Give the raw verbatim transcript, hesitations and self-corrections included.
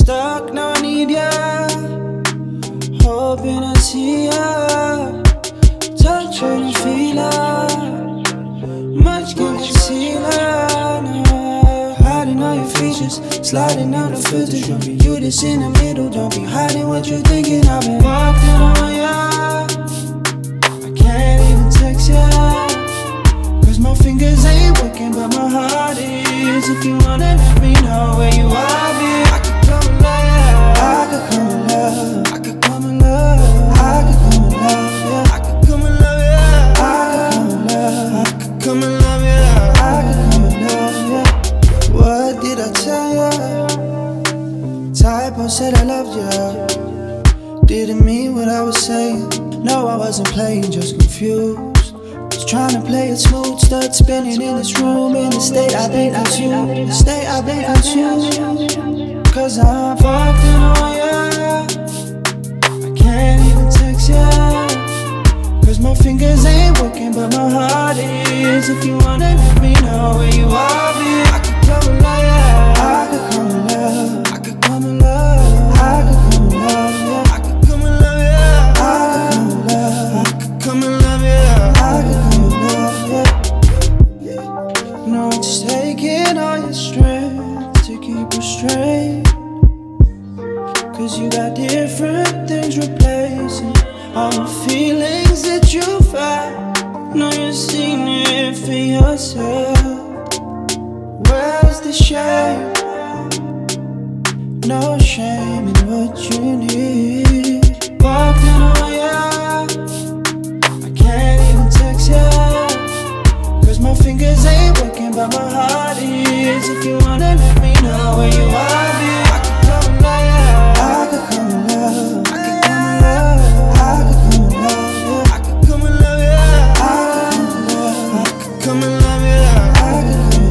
stuck, now I need ya. Hoping I see ya. Touch and feel ya. Much can conceal ya. No. Hiding all your features, sliding out the filters. Don't be you that's in the middle. Don't be hiding what you're thinking. I've been walking on ya. I can't even text ya. Cause my fingers ain't working, but my heart is. If you wanna let me know where you are, babe, I could come and love. I could come and love. I could come and love. I could come and love, yeah. I could come and love, yeah. I could come and love. I could come and love, yeah. I could come and love, yeah. What did I tell ya? Typo said I loved ya. Didn't mean what I was saying. No, I wasn't playing, just confused. Was trying to play it smooth, stud spinning in this room. In the state I've been consumed, the state I've been consumed. Cause I'm fucked in on ya. I can't even text ya. Cause my fingers ain't working, but my heart is. If you wanna let me know where you are, babe, I could come and love ya. I could come and love. I could come and love. I could come and love, yeah. I could come and love, yeah. I could come and love. I could come and love, yeah. I could come and love, yeah. No, it's taking all your strength to keep you straight. Cause you got different things replacing all the feelings that you find. Know you've seen it for yourself. Where's the shame? No shame in what you need. Walking on ya. I can't even text ya. Cause my fingers ain't working, but my heart is. If you wanna let me know where you are, babe, I could come and love ya. I could come and love. I could come and love. I could come and love, yeah. I could come and love ya. I could come and love. I could come and love ya. I could come and love.